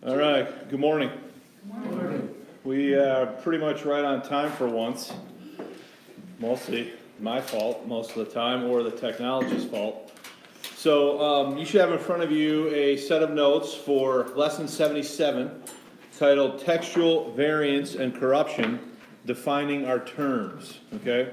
All right, good morning. Good morning. We are pretty much right on time for once. Mostly my fault most of the time, or the technology's fault. So you should have in front of you a set of notes for Lesson 77, titled Textual Variance and Corruption, Defining Our Terms. Okay?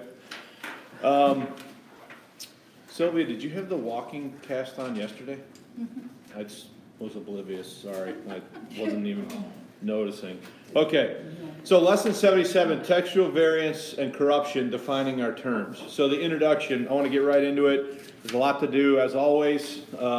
Sylvia, did you have the walking cast on yesterday? I just was oblivious, sorry. I wasn't even noticing. Okay, so Lesson 77, Textual Variance and Corruption, Defining Our Terms. So the introduction, I want to get right into it. There's a lot to do, as always.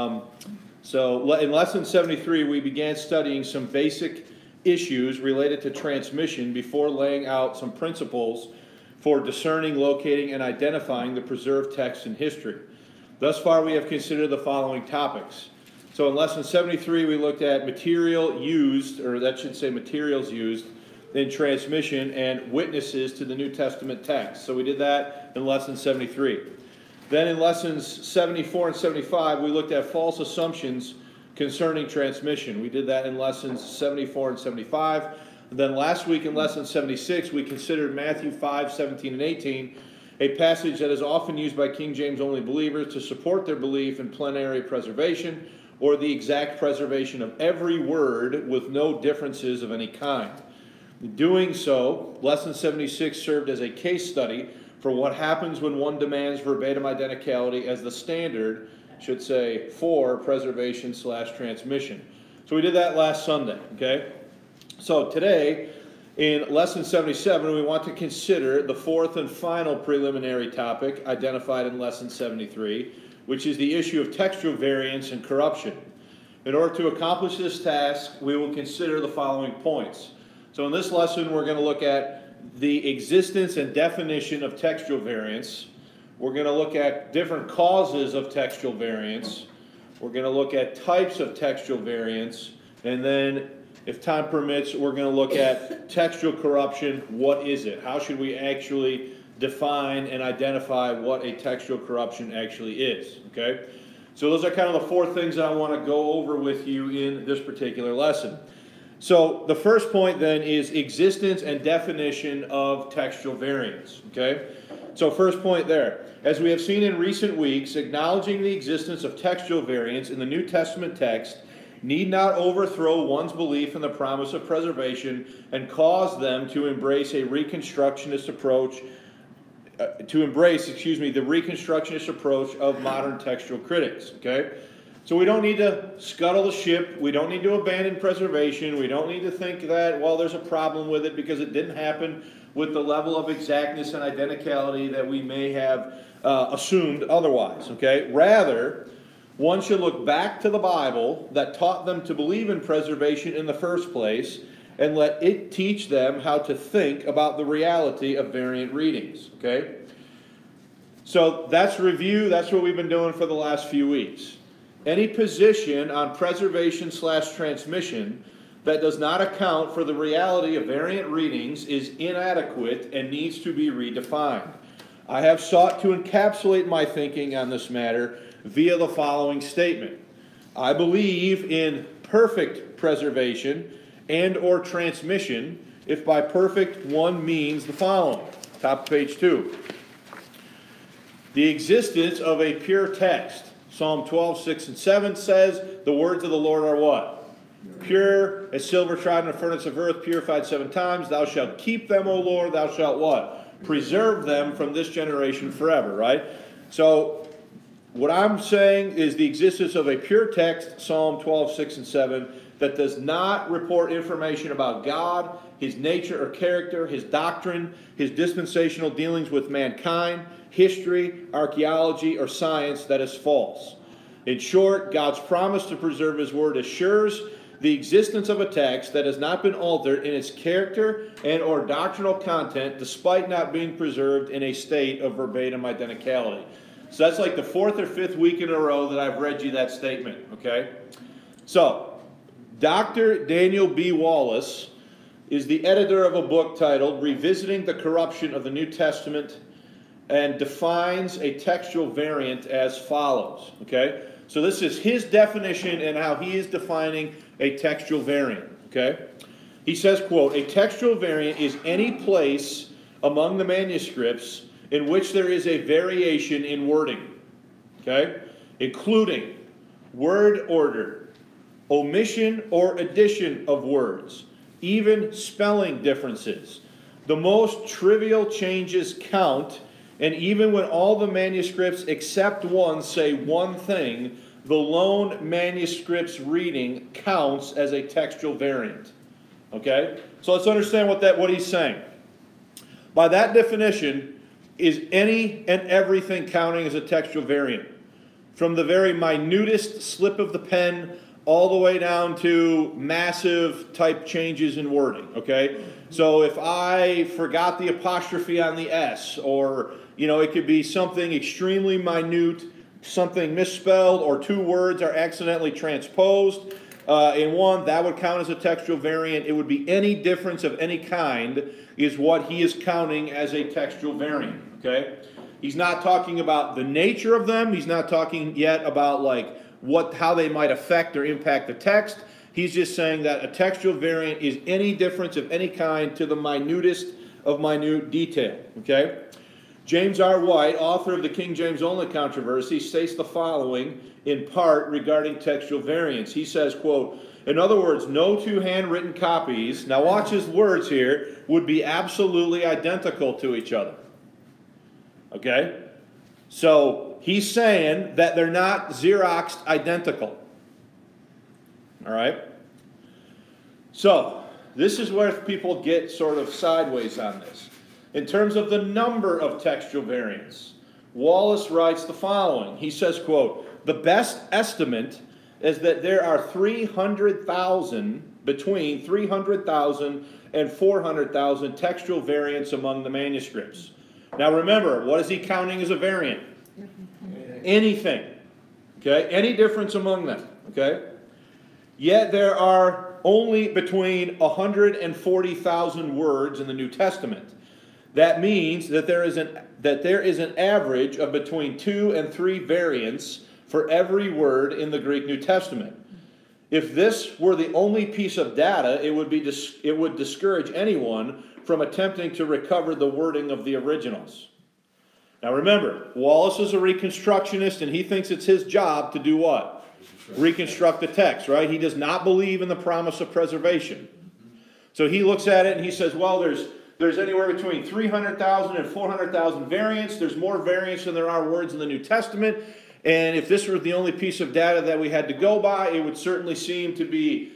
So in Lesson 73, we began studying some basic issues related to transmission before laying out some principles for discerning, locating, and identifying the preserved text in history. Thus far, we have considered the following topics. So in Lesson 73, we looked at material used, or that should say materials used, in transmission and witnesses to the New Testament text. So we did that in Lesson 73. Then in Lessons 74 and 75, we looked at false assumptions concerning transmission. We did that in Lessons 74 and 75. And then last week in Lesson 76, we considered Matthew 5, 17, and 18, a passage that is often used by King James only believers to support their belief in plenary preservation, or the exact preservation of every word with no differences of any kind. In doing so, Lesson 76 served as a case study for what happens when one demands verbatim identicality as the standard, should say, for preservation/transmission. So we did that last Sunday, okay? So today, in Lesson 77, we want to consider the fourth and final preliminary topic identified in Lesson 73, which is the issue of textual variance and corruption. In order to accomplish this task, we will consider the following points. So in this lesson, we're going to look at the existence and definition of textual variance. We're going to look at different causes of textual variance. We're going to look at types of textual variance. And then, if time permits, we're going to look at textual corruption. What is it? How should we actually define and identify what a textual corruption actually is? Okay? So those are kind of the four things that I want to go over with you in this particular lesson. So the first point then is existence and definition of textual variance. Okay? So first point there. As we have seen in recent weeks, acknowledging the existence of textual variance in the New Testament text need not overthrow one's belief in the promise of preservation and cause them to embrace a Reconstructionist approach, the Reconstructionist approach of modern textual critics. Okay? So we don't need to scuttle the ship. We don't need to abandon preservation. We don't need to think that, well, there's a problem with it because it didn't happen with the level of exactness and identicality that we may have assumed otherwise. Okay? Rather, one should look back to the Bible that taught them to believe in preservation in the first place and let it teach them how to think about the reality of variant readings. Okay? So that's review. That's what we've been doing for the last few weeks. Any position on preservation/transmission that does not account for the reality of variant readings is inadequate and needs to be redefined. I have sought to encapsulate my thinking on this matter via the following statement. I believe in perfect preservation and or transmission, if by perfect one means the following. Top of page 2. The existence of a pure text. Psalm 12, 6 and 7 says, the words of the Lord are what? Pure as silver tried in a furnace of earth, purified 7 times. Thou shalt keep them, O Lord. Thou shalt what? Preserve them from this generation forever, right? So what I'm saying is the existence of a pure text, Psalm 12, 6 and 7, that does not report information about God, His nature or character, His doctrine, His dispensational dealings with mankind, history, archaeology, or science that is false. In short, God's promise to preserve His Word assures the existence of a text that has not been altered in its character and or doctrinal content despite not being preserved in a state of verbatim identicality. So that's like the 4th or 5th week in a row that I've read you that statement, okay? So, Dr. Daniel B. Wallace is the editor of a book titled Revisiting the Corruption of the New Testament and defines a textual variant as follows, okay? So this is his definition and how he is defining a textual variant, okay? He says, quote, "A textual variant is any place among the manuscripts in which there is a variation in wording," okay? "Including word order, omission or addition of words, even spelling differences. The most trivial changes count, and even when all the manuscripts except one say one thing, the lone manuscript's reading counts as a textual variant." Okay? So let's understand what he's saying. By that definition, is any and everything counting as a textual variant? From the very minutest slip of the pen all the way down to massive type changes in wording, okay? So if I forgot the apostrophe on the S, or, it could be something extremely minute, something misspelled, or two words are accidentally transposed in one, that would count as a textual variant. It would be any difference of any kind is what he is counting as a textual variant, okay? He's not talking about the nature of them. He's not talking yet about how they might affect or impact the text. He's just saying that a textual variant is any difference of any kind to the minutest of minute detail, okay? James R. White, author of the King James Only controversy, states the following in part regarding textual variants. He says, quote, "In other words, no two handwritten copies," now watch his words here, "would be absolutely identical to each other." Okay? So he's saying that they're not Xeroxed identical. All right? So this is where people get sort of sideways on this. In terms of the number of textual variants, Wallace writes the following. He says, quote, "The best estimate is that there are 300,000, between 300,000 and 400,000 textual variants among the manuscripts." Now remember, what is he counting as a variant? Anything. Okay? Any difference among them. Okay? Yet there are only between 140,000 words in the New Testament. That means that there is an average of between 2 and 3 variants for every word in the Greek New Testament. If this were the only piece of data, it would discourage anyone from attempting to recover the wording of the originals. Now remember, Wallace is a Reconstructionist, and he thinks it's his job to do what? Reconstruct the text, right? He does not believe in the promise of preservation. So he looks at it and he says, well, there's anywhere between 300,000 and 400,000 variants. There's more variants than there are words in the New Testament. And if this were the only piece of data that we had to go by, it would certainly seem to be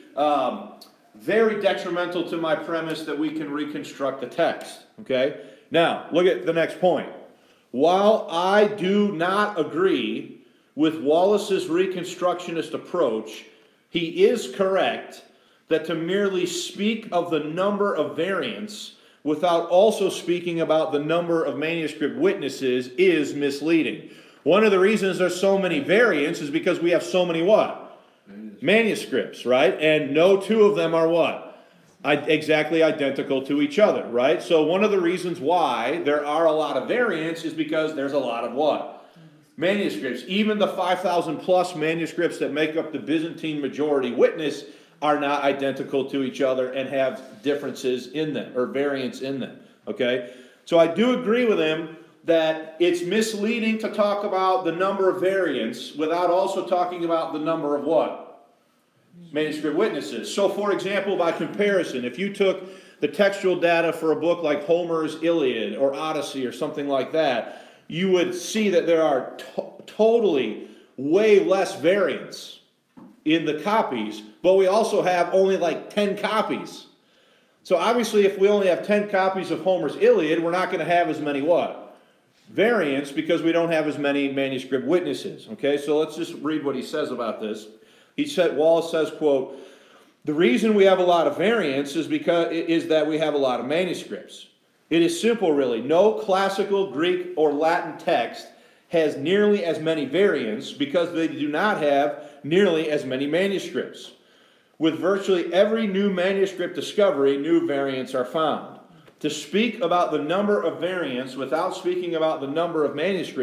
very detrimental to my premise that we can reconstruct the text. Okay? Now, look at the next point. While I do not agree with Wallace's Reconstructionist approach, he is correct that to merely speak of the number of variants without also speaking about the number of manuscript witnesses is misleading. One of the reasons there's so many variants is because we have so many what? Manuscripts, right? And no two of them are what? Exactly identical to each other, right? So one of the reasons why there are a lot of variants is because there's a lot of what? Manuscripts. Even the 5,000 plus manuscripts that make up the Byzantine majority witness are not identical to each other and have differences in them, or variants in them, okay? So I do agree with him that it's misleading to talk about the number of variants without also talking about the number of what? Manuscript witnesses. So for example, by comparison, if you took the textual data for a book like Homer's Iliad or Odyssey or something like that, you would see that there are totally way less variants in the copies, but we also have only like 10 copies. So obviously if we only have 10 copies of Homer's Iliad, we're not going to have as many what? Variants, because we don't have as many manuscript witnesses. Okay, so let's just read what he says about this. Wallace says, quote, "The reason we have a lot of variants is that we have a lot of manuscripts. It is simple, really. No classical Greek or Latin text has nearly as many variants because they do not have nearly as many manuscripts. With virtually every new manuscript discovery, new variants are found. To speak about the number of variants without speaking about the number of manuscripts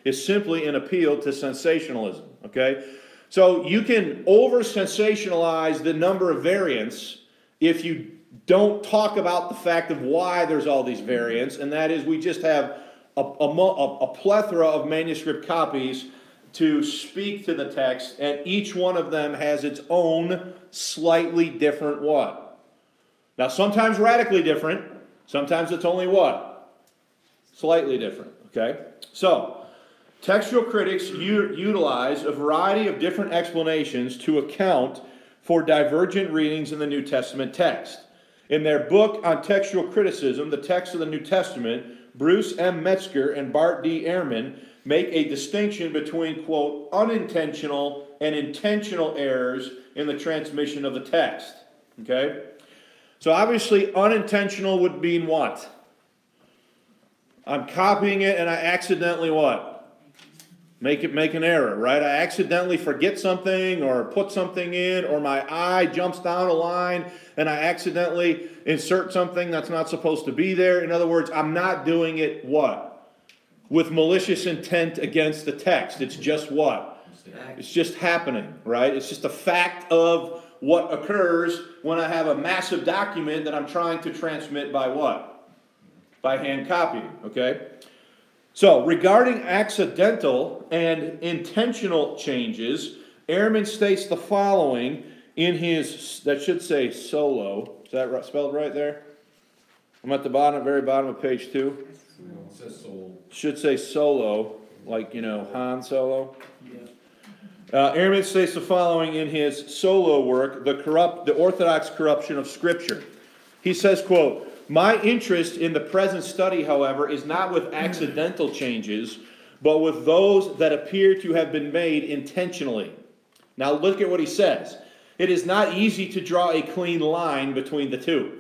is simply an appeal to sensationalism, okay? So you can over-sensationalize the number of variants if you don't talk about the fact of why there's all these variants, and that is we just have a plethora of manuscript copies to speak to the text, and each one of them has its own slightly different what? Now, sometimes radically different, sometimes it's only what? Slightly different, okay? So, textual critics utilize a variety of different explanations to account for divergent readings in the New Testament text. In their book on textual criticism, The Text of the New Testament, Bruce M. Metzger and Bart D. Ehrman make a distinction between, quote, unintentional and intentional errors in the transmission of the text. Okay? So obviously unintentional would mean what? I'm copying it and I accidentally what? Make an error, right? I accidentally forget something or put something in, or my eye jumps down a line and I accidentally insert something that's not supposed to be there. In other words, I'm not doing it what? With malicious intent against the text. It's just what? It's just happening, right? It's just a fact of what occurs when I have a massive document that I'm trying to transmit by what? By hand copying, okay? So, regarding accidental and intentional changes, Ehrman states the following in his, that should say solo. Is that spelled right there? I'm at the bottom, very bottom of page 2. It says solo. Should say solo, like, Han Solo. Ehrman states the following in his solo work, The Orthodox Corruption of Scripture. He says, quote, "My interest in the present study, however, is not with accidental changes, but with those that appear to have been made intentionally." Now look at what he says. It is not easy to draw a clean line between the two.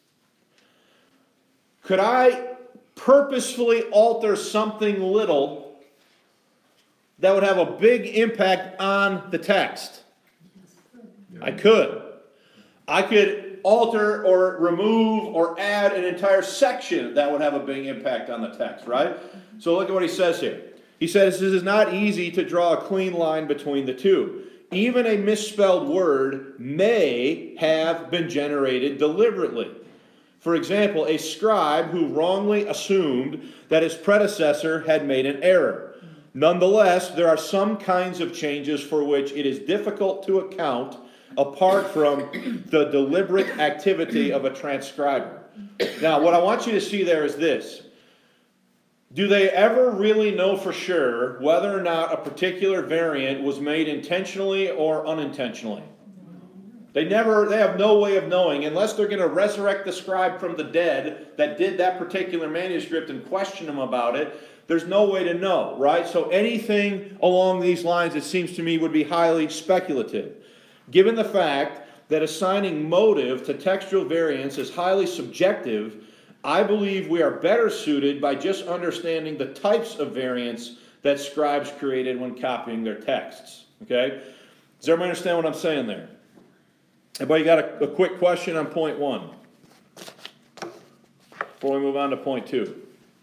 Could I purposefully alter something little that would have a big impact on the text? I could. I could alter or remove or add an entire section that would have a big impact on the text, right? So look at what he says here. He says this is not easy to draw a clean line between the two. Even a misspelled word may have been generated deliberately. For example, a scribe who wrongly assumed that his predecessor had made an error. Nonetheless, there are some kinds of changes for which it is difficult to account apart from the deliberate activity of a transcriber. Now, what I want you to see there is this. Do they ever really know for sure whether or not a particular variant was made intentionally or unintentionally? They have no way of knowing unless they're going to resurrect the scribe from the dead that did that particular manuscript and question him about it. There's no way to know, right? So anything along these lines, it seems to me, would be highly speculative. Given the fact that assigning motive to textual variants is highly subjective, I believe we are better suited by just understanding the types of variants that scribes created when copying their texts. Okay? Does everybody understand what I'm saying there? Everybody got a quick question on point 1 before we move on to point 2?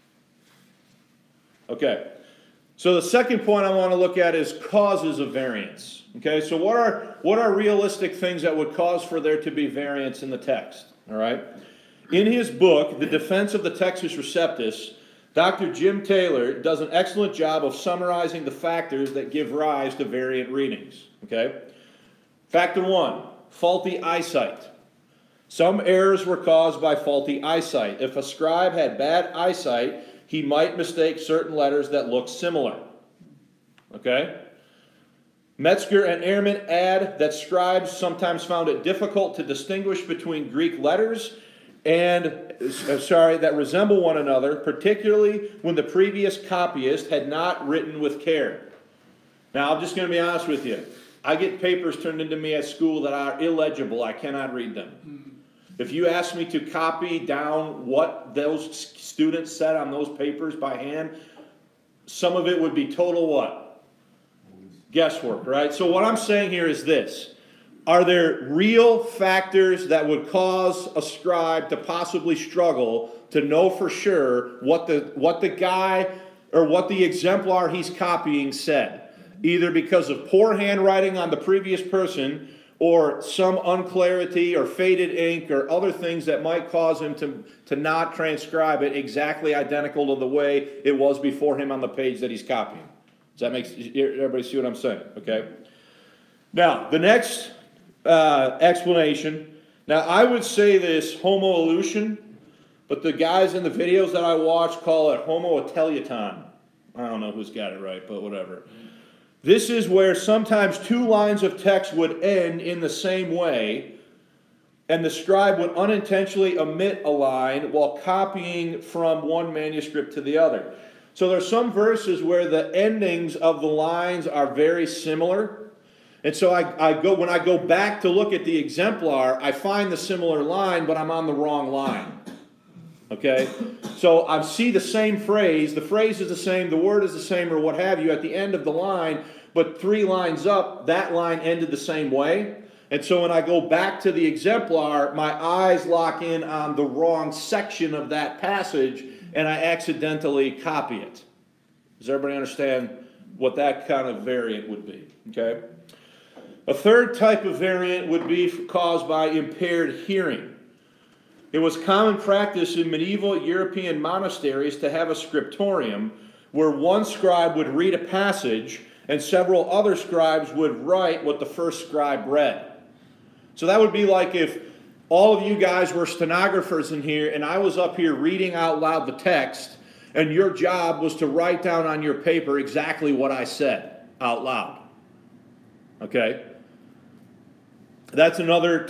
Okay. So the second point I want to look at is causes of variance. Okay, so what are realistic things that would cause for there to be variance in the text? All right. In his book, The Defense of the Textus Receptus, Dr. Jim Taylor does an excellent job of summarizing the factors that give rise to variant readings. Okay. Factor 1, faulty eyesight. Some errors were caused by faulty eyesight. If a scribe had bad eyesight, he might mistake certain letters that look similar. Okay? Metzger and Ehrman add that scribes sometimes found it difficult to distinguish between Greek letters that resemble one another, particularly when the previous copyist had not written with care. Now, I'm just going to be honest with you. I get papers turned into me at school that are illegible. I cannot read them. If you ask me to copy down what those students said on those papers by hand, some of it would be total what? Guesswork, right? So what I'm saying here is this. Are there real factors that would cause a scribe to possibly struggle to know for sure what the guy or what the exemplar he's copying said, either because of poor handwriting on the previous person or some unclarity or faded ink or other things that might cause him to not transcribe it exactly identical to the way it was before him on the page that he's copying. Does that make everybody see what I'm saying? Okay. Now, the next explanation. Now, I would say this homoelution, but the guys in the videos that I watch call it homoatelioton. I don't know who's got it right, but whatever. This is where sometimes two lines of text would end in the same way, and the scribe would unintentionally omit a line while copying from one manuscript to the other. So there's some verses where the endings of the lines are very similar. And so when I go back to look at the exemplar, I find the similar line, but I'm on the wrong line. Okay? So I see the same phrase, the phrase is the same, the word is the same, or what have you, at the end of the line, but 3 lines up, that line ended the same way. And so when I go back to the exemplar, my eyes lock in on the wrong section of that passage, and I accidentally copy it. Does everybody understand what that kind of variant would be? Okay? A third type of variant would be caused by impaired hearing. It was common practice in medieval European monasteries to have a scriptorium where one scribe would read a passage and several other scribes would write what the first scribe read. So that would be like if all of you guys were stenographers in here and I was up here reading out loud the text and your job was to write down on your paper exactly what I said out loud. Okay? That's another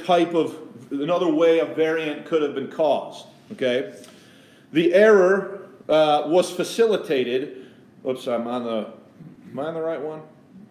way a variant could have been caused. Okay? The error was facilitated. Oops, am I on the right one?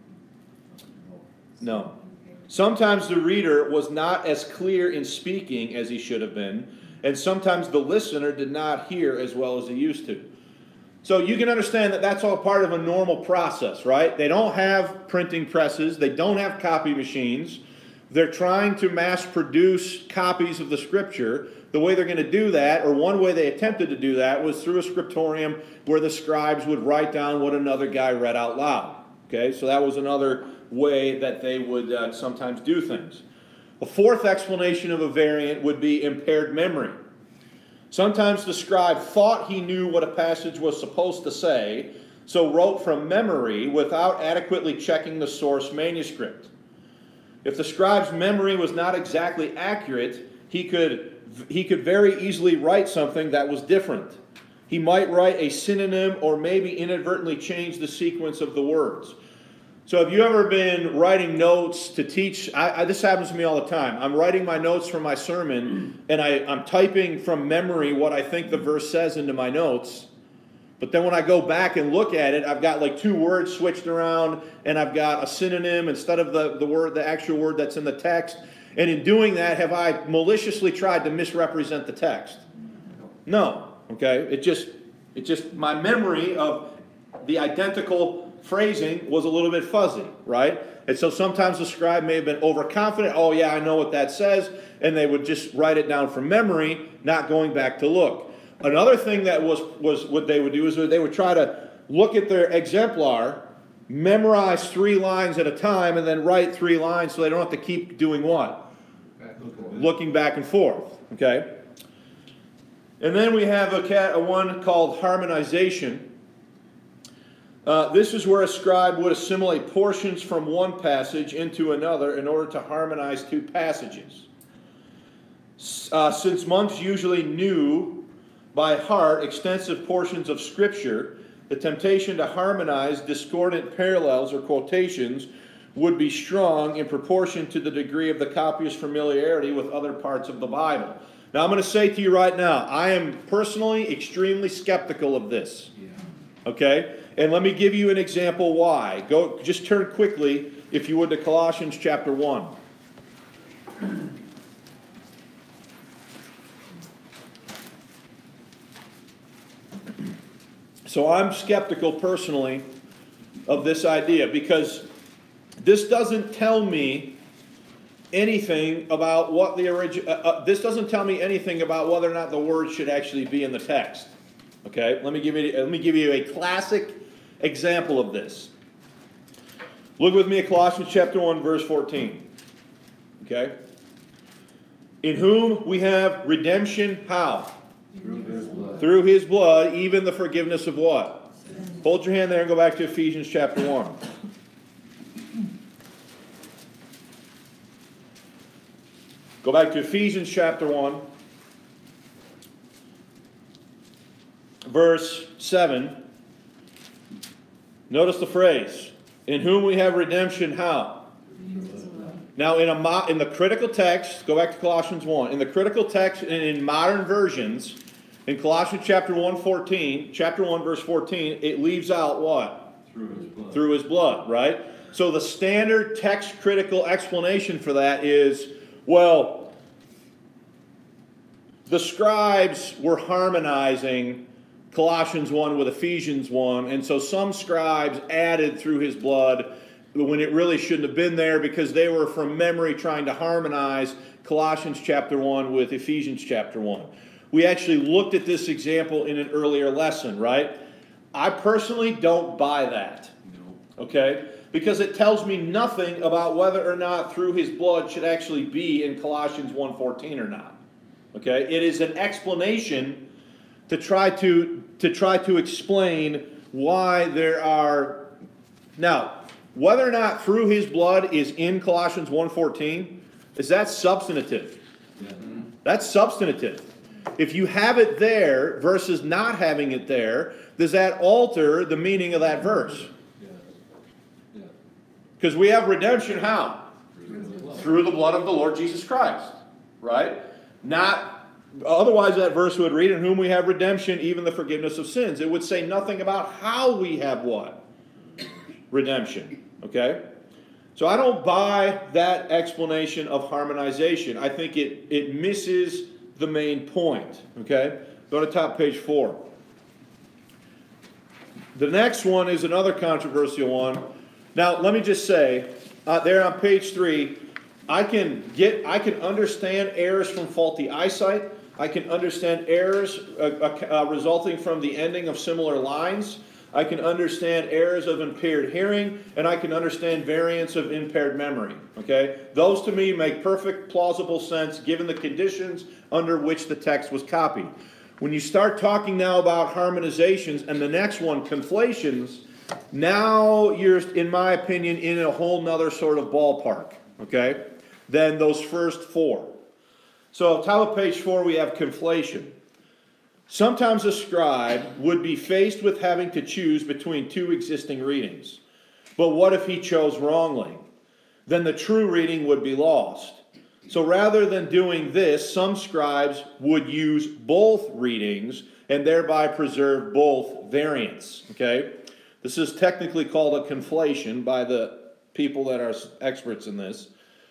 No. Sometimes the reader was not as clear in speaking as he should have been, and sometimes the listener did not hear as well as he used to. So you can understand that that's all part of a normal process, right? They don't have printing presses. They don't have copy machines. They're trying to mass produce copies of the scripture. The way they're going to do that, or one way they attempted to do that, was through a scriptorium where the scribes would write down what another guy read out loud. Okay, so that was another way that they would sometimes do things. A fourth explanation of a variant would be impaired memory. Sometimes the scribe thought he knew what a passage was supposed to say, so wrote from memory without adequately checking the source manuscript. If the scribe's memory was not exactly accurate, he could very easily write something that was different. He might write a synonym or maybe inadvertently change the sequence of the words. So have you ever been writing notes to teach? This happens to me all the time. I'm writing my notes for my sermon, and I'm typing from memory what I think the verse says into my notes. But then when I go back and look at it, I've got like 2 words switched around, and I've got a synonym instead of the actual word that's in the text. And in doing that, have I maliciously tried to misrepresent the text? No. Okay? It just my memory of the identical phrasing was a little bit fuzzy, right? And so sometimes the scribe may have been overconfident. Oh yeah, I know what that says, and they would just write it down from memory, not going back to look. Another thing that was what they would do is they would try to look at their exemplar, memorize 3 lines at a time, and then write 3 lines so they don't have to keep doing what? Looking back and forth. Okay? And then we have a one called harmonization. This is where a scribe would assimilate portions from one passage into another in order to harmonize 2 passages. Since monks usually knew by heart extensive portions of Scripture, the temptation to harmonize discordant parallels or quotations would be strong in proportion to the degree of the copyist's familiarity with other parts of the Bible. Now I'm going to say to you right now, I am personally extremely skeptical of this. Okay? And let me give you an example why. Just turn quickly, if you would, to Colossians chapter 1. So I'm skeptical personally of this idea because this doesn't tell me anything about what the this doesn't tell me anything about whether or not the word should actually be in the text. Okay, let me give you a classic example of this. Look with me at Colossians chapter 1, verse 14. Okay? In whom we have redemption, how? Through his blood. Through his blood, even the forgiveness of what? Hold your hand there and go back to Ephesians chapter 1. Go back to Ephesians chapter 1, verse 7. Notice the phrase, in whom we have redemption, how? Now, in the critical text, go back to Colossians 1. In the critical text and in modern versions, in Colossians chapter 1, verse 14, it leaves out what? Through his blood. Through his blood, right? So the standard text critical explanation for that is, well, the scribes were harmonizing Colossians 1 with Ephesians 1, and so some scribes added through his blood when it really shouldn't have been there because they were from memory trying to harmonize Colossians chapter 1 with Ephesians chapter 1. We actually looked at this example in an earlier lesson, right? I personally don't buy that, okay? Because it tells me nothing about whether or not through his blood should actually be in Colossians 1:14 or not, okay? It is an explanation to try to explain why there are... Now, whether or not through his blood is in Colossians 1:14, is that substantive? Yeah. That's substantive. If you have it there versus not having it there, does that alter the meaning of that verse? Yeah. Because we have redemption how? Through the blood. Through the blood of the Lord Jesus Christ. Right? Not, otherwise that verse would read, in whom we have redemption, even the forgiveness of sins. It would say nothing about how we have what? Redemption. Okay? So I don't buy that explanation of harmonization. I think it misses the main point. Okay? Go to top page 4. The next one is another controversial one. Now, let me just say, there on page 3, I can understand errors from faulty eyesight. I can understand errors resulting from the ending of similar lines. I can understand errors of impaired hearing, and I can understand variants of impaired memory. Okay? Those to me make perfect, plausible sense given the conditions under which the text was copied. When you start talking now about harmonizations and the next one, conflations, now you're, in my opinion, in a whole nother sort of ballpark, okay, than those first 4. So top of page 4 we have conflation. Sometimes a scribe would be faced with having to choose between 2 existing readings. But what if he chose wrongly? Then the true reading would be lost. So rather than doing this, some scribes would use both readings and thereby preserve both variants. Okay? This is technically called a conflation by the people that are experts in this.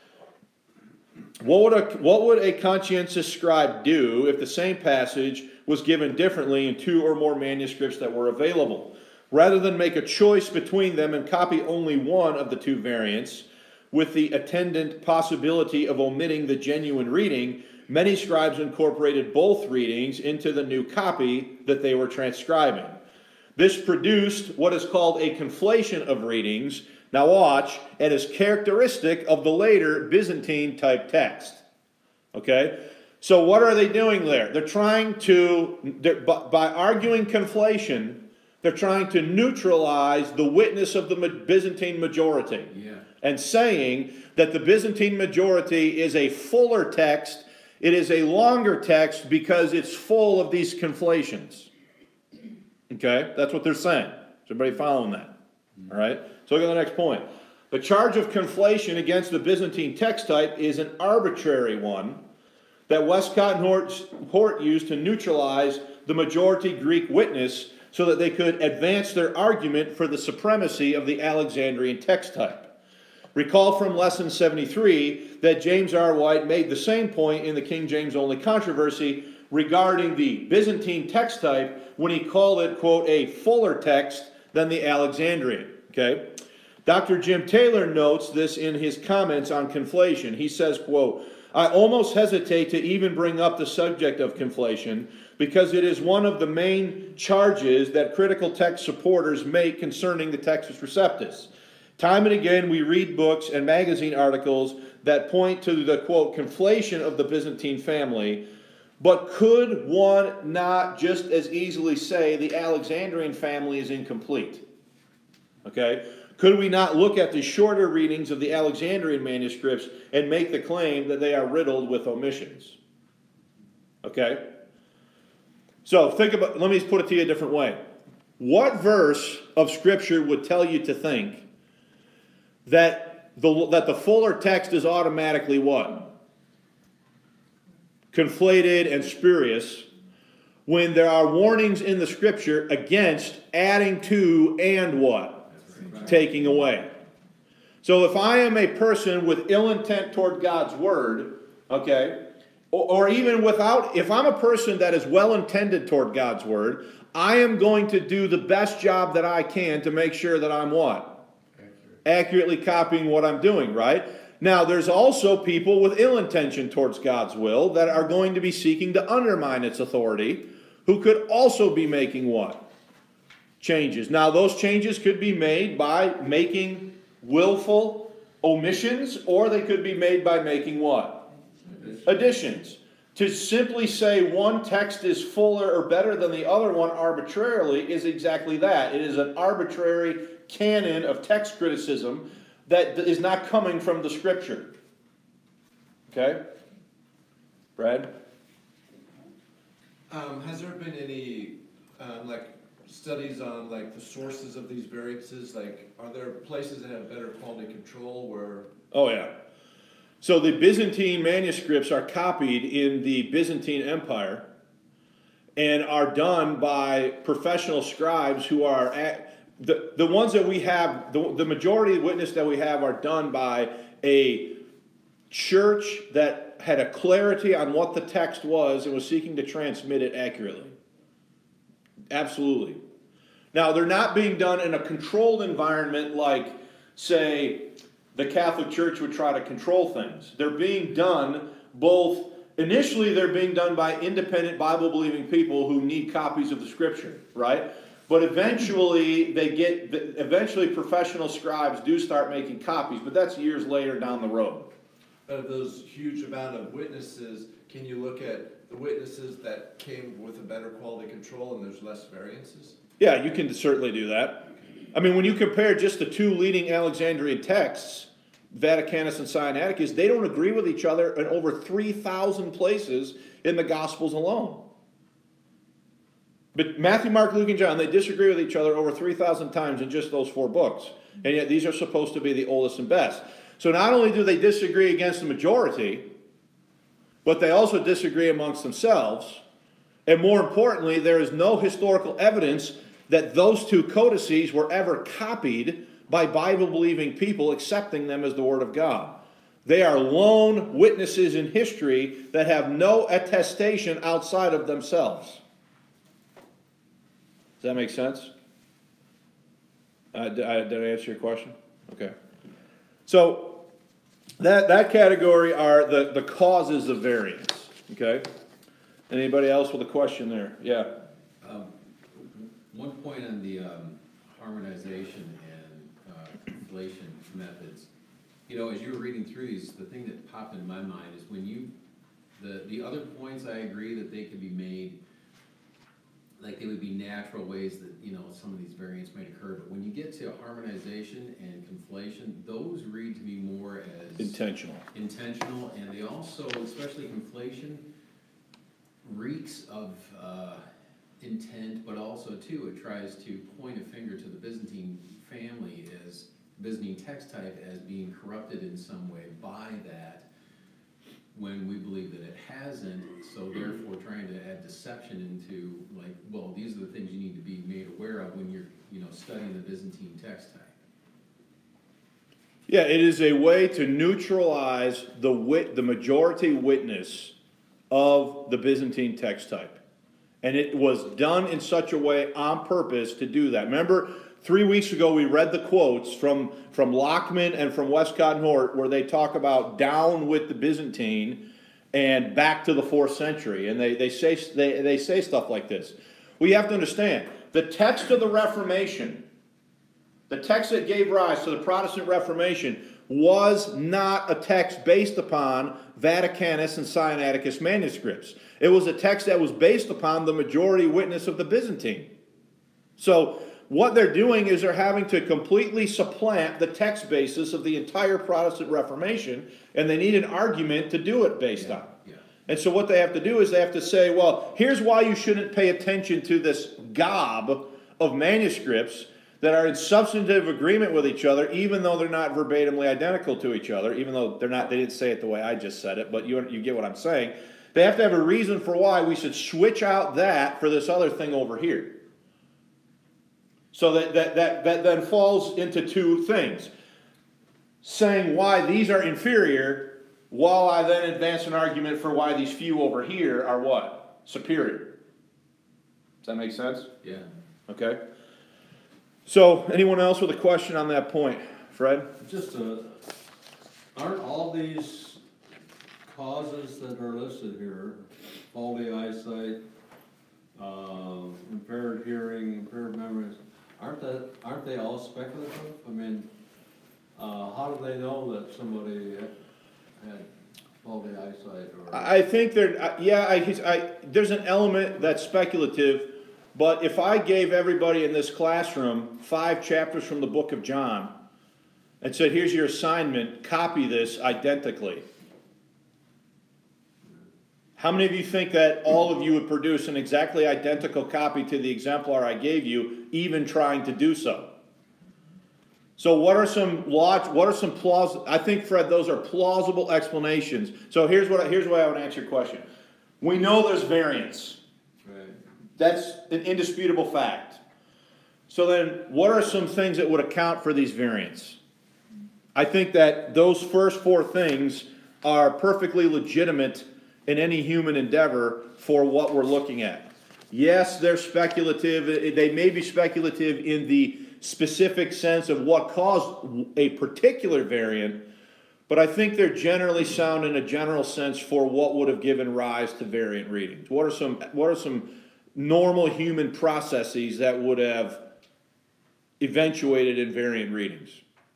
What would a conscientious scribe do if the same passage was given differently in 2 or more manuscripts that were available? Rather than make a choice between them and copy only one of the 2 variants, with the attendant possibility of omitting the genuine reading, many scribes incorporated both readings into the new copy that they were transcribing. This produced what is called a conflation of readings. Now watch, and is characteristic of the later Byzantine-type text. Okay? So what are they doing there? They're trying to, by arguing conflation, they're trying to neutralize the witness of the Byzantine majority. Yeah. And saying that the Byzantine majority is a fuller text, it is a longer text because it's full of these conflations. Okay? That's what they're saying. Is everybody following that? All right? So look at the next point. The charge of conflation against the Byzantine text type is an arbitrary one that Westcott and Hort used to neutralize the majority Greek witness so that they could advance their argument for the supremacy of the Alexandrian text type. Recall from lesson 73 that James R. White made the same point in the King James only controversy regarding the Byzantine text type when he called it, quote, a fuller text than the Alexandrian. Okay? Dr. Jim Taylor notes this in his comments on conflation. He says, quote, I almost hesitate to even bring up the subject of conflation because it is one of the main charges that critical text supporters make concerning the Textus Receptus. Time and again, we read books and magazine articles that point to the, quote, conflation of the Byzantine family, but could one not just as easily say the Alexandrian family is incomplete? Okay? Could we not look at the shorter readings of the Alexandrian manuscripts and make the claim that they are riddled with omissions? Okay? So think about, let me put it to you a different way. What verse of Scripture would tell you to think that the fuller text is automatically what? Conflated and spurious, when there are warnings in the Scripture against adding to and what? Taking away. So if I am a person with ill intent toward God's word, okay, or even without, if I'm a person that is well intended toward God's word, I am going to do the best job that I can to make sure that I'm what? Accurately copying what I'm doing, right? Now, there's also people with ill intention towards God's will that are going to be seeking to undermine its authority, who could also be making what? Changes. Now, those changes could be made by making willful omissions, or they could be made by making what? Additions. To simply say one text is fuller or better than the other one arbitrarily is exactly that. It is an arbitrary canon of text criticism that is not coming from the Scripture. Okay? Brad? Has there been any, studies on, the sources of these variances? Are there places that have better quality control where... Oh, yeah. So the Byzantine manuscripts are copied in the Byzantine Empire and are done by professional scribes who are... The ones that we have, the majority of the witness that we have are done by a church that had a clarity on what the text was and was seeking to transmit it accurately. Absolutely. Now, they're not being done in a controlled environment like, say, the Catholic Church would try to control things. They're being done initially they're being done by independent Bible-believing people who need copies of the Scripture, right? But eventually professional scribes do start making copies, but that's years later down the road. But of those huge amount of witnesses, can you look at the witnesses that came with a better quality control and there's less variances? Yeah, you can certainly do that. I mean, when you compare just the two leading Alexandrian texts, Vaticanus and Sinaiticus, they don't agree with each other in over 3,000 places in the Gospels alone. But Matthew, Mark, Luke, and John, they disagree with each other over 3,000 times in just those 4 books. And yet these are supposed to be the oldest and best. So not only do they disagree against the majority, but they also disagree amongst themselves. And more importantly, there is no historical evidence that those 2 codices were ever copied by Bible-believing people accepting them as the Word of God. They are lone witnesses in history that have no attestation outside of themselves. Does that make sense? Did I answer your question? Okay. So that category are the causes of variance. Okay. Anybody else with a question there? Yeah. One point on the harmonization and conflation methods. You know, as you were reading through these, the thing that popped in my mind is when the other points, I agree that they could be made, like they would be natural ways that, some of these variants might occur. But when you get to harmonization and conflation, those read to me more as intentional, and they also, especially conflation, reeks of intent, but also too it tries to point a finger to the Byzantine family as Byzantine text type as being corrupted in some way by that, when we believe that it hasn't. So therefore trying to add deception into, these are the things you need to be made aware of when you're studying the Byzantine text type. Yeah, it is a way to neutralize the majority witness of the Byzantine text type. And it was done in such a way on purpose to do that. Remember, 3 weeks ago, we read the quotes from Lockman and from Westcott and Hort, where they talk about down with the Byzantine and back to the 4th century. And they say stuff like this. Well, you have to understand, the text of the Reformation, the text that gave rise to the Protestant Reformation, was not a text based upon Vaticanus and Sinaiticus manuscripts. It was a text that was based upon the majority witness of the Byzantine. So what they're doing is they're having to completely supplant the text basis of the entire Protestant Reformation, and they need an argument to do it based on. Yeah. And so what they have to do is they have to say, well, here's why you shouldn't pay attention to this gob of manuscripts that are in substantive agreement with each other, even though they're not verbatimly identical to each other, even though they didn't say it the way I just said it, but you get what I'm saying. They have to have a reason for why we should switch out that for this other thing over here. So that then falls into two things. Saying why these are inferior, while I then advance an argument for why these few over here are what? Superior. Does that make sense? Yeah. Okay. So, anyone else with a question on that point? Fred? Just, aren't all these causes that are listed here, faulty eyesight, impaired hearing, impaired memory, aren't they all speculative? I mean, how do they know that somebody had faulty eyesight or? I think there's an element that's speculative, but if I gave everybody in this classroom 5 chapters from the book of John and said, here's your assignment, copy this identically, how many of you think that all of you would produce an exactly identical copy to the exemplar I gave you, even trying to do so? So what are some plausible, I think, Fred, those are plausible explanations. So here's the way I would answer your question. We know there's variance. Right. That's an indisputable fact. So then, what are some things that would account for these variants? I think that those first 4 things are perfectly legitimate in any human endeavor for what we're looking at. Yes, they're speculative. They may be speculative in the specific sense of what caused a particular variant, but I think they're generally sound in a general sense for what would have given rise to variant readings. What are some normal human processes that would have eventuated in variant readings?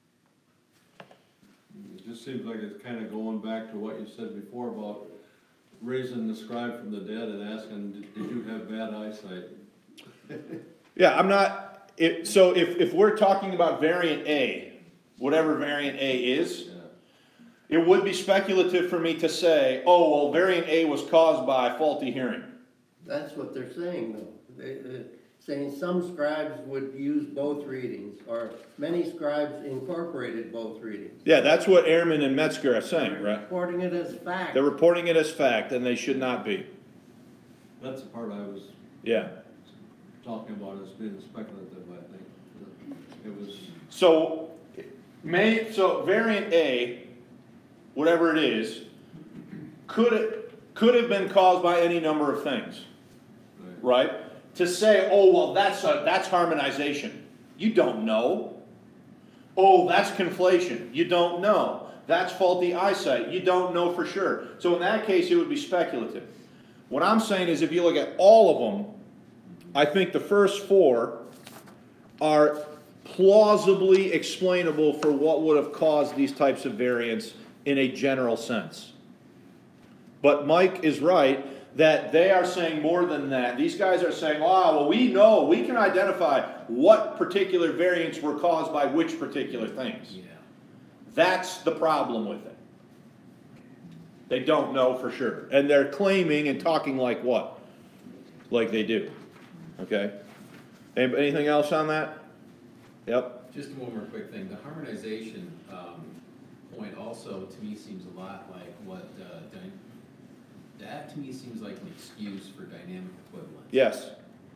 It just seems like it's kind of going back to what you said before about raising the scribe from the dead and asking, did you have bad eyesight? Yeah, I'm not. So if we're talking about variant A, whatever variant A is, Yeah. it would be speculative for me to say, oh, well, variant A was caused by faulty hearing. That's what they're saying, though. They're saying some scribes would use both readings, or many scribes incorporated both readings. Yeah, that's what Ehrman and Metzger are saying, right? Reporting it as fact. They're reporting it as fact, and they should not be. That's the part I was Yeah. talking about as being speculative, I think. It was, So variant A, whatever it is, could have been caused by any number of things, right. right? To say, oh, well, that's harmonization. You don't know. Oh, that's conflation. You don't know. That's faulty eyesight. You don't know for sure. So in that case, it would be speculative. What I'm saying is if you look at all of them, I think the first 4 are plausibly explainable for what would have caused these types of variants in a general sense. But Mike is right that they are saying more than that. These guys are saying, well, we know, we can identify what particular variants were caused by which particular things. Yeah. That's the problem with it. They don't know for sure. And they're claiming and talking like what? Like they do. Okay? Anything else on that? Yep. Just one more quick thing. The harmonization point also, to me, seems a lot like what, that to me seems like an excuse for dynamic equivalence. Yes.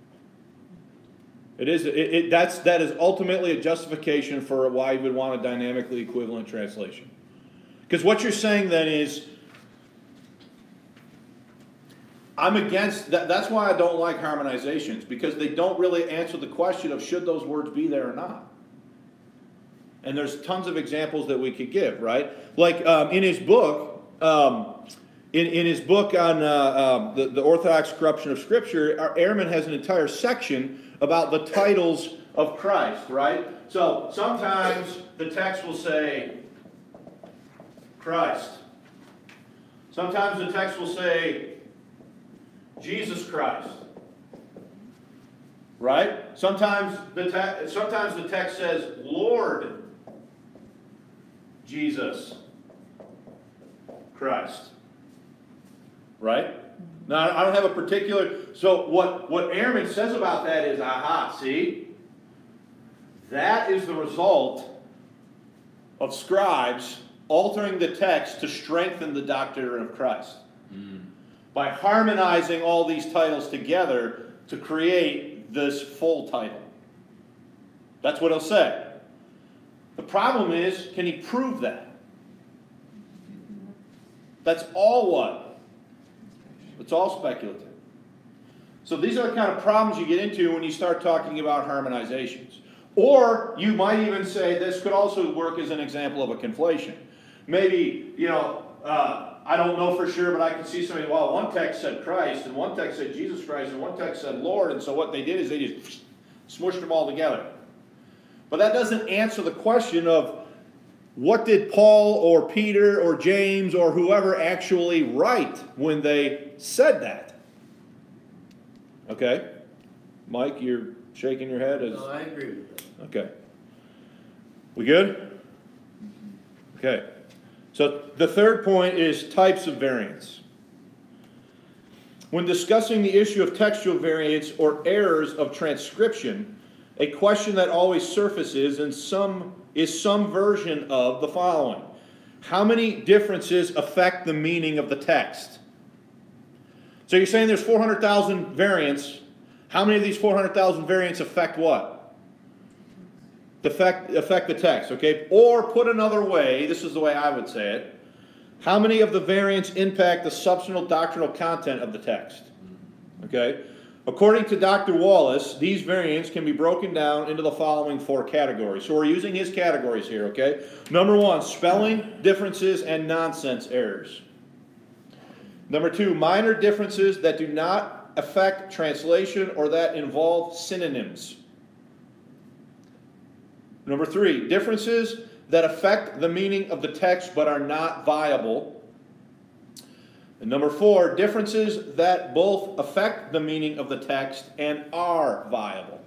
It is. That is ultimately a justification for why you would want a dynamically equivalent translation. Because what you're saying then is, I'm against, that's why I don't like harmonizations, because they don't really answer the question of should those words be there or not. And there's tons of examples that we could give, right? Like in his book, in his book on the Orthodox Corruption of Scripture, Ehrman has an entire section about the titles of Christ, right? So sometimes the text will say Christ. Sometimes the text will say Jesus Christ. Right? Sometimes the text says Lord Jesus Christ. Right? Now, I don't have a particular... So what Ehrman says about that is, aha, see? That is the result of scribes altering the text to strengthen the doctrine of Christ. By harmonizing all these titles together to create this full title. That's what he'll say. The problem is, can he prove that? That's all what? It's all speculative. So these are the kind of problems you get into when you start talking about harmonizations. Or you might even say this could also work as an example of a conflation. Maybe, I don't know for sure, but I can see somebody, well, one text said Christ, and one text said Jesus Christ, and one text said Lord, and so what they did is they just smushed them all together. But that doesn't answer the question of what did Paul or Peter or James or whoever actually write when they said that? Okay? Mike, you're shaking your head? No, I agree with that. Okay. We good? Okay. So the third point is types of variants. When discussing the issue of textual variants or errors of transcription, a question that always surfaces is some version of the following. How many differences affect the meaning of the text? So you're saying there's 400,000 variants. How many of these 400,000 variants affect what? Affect the text, okay? Or put another way, this is the way I would say it. How many of the variants impact the substantial doctrinal content of the text? Okay? According to Dr. Wallace, these variants can be broken down into the following 4 categories. So we're using his categories here, okay? Number 1, spelling differences and nonsense errors. Number 2, minor differences that do not affect translation or that involve synonyms. Number 3, differences that affect the meaning of the text but are not viable. And number 4, differences that both affect the meaning of the text and are viable.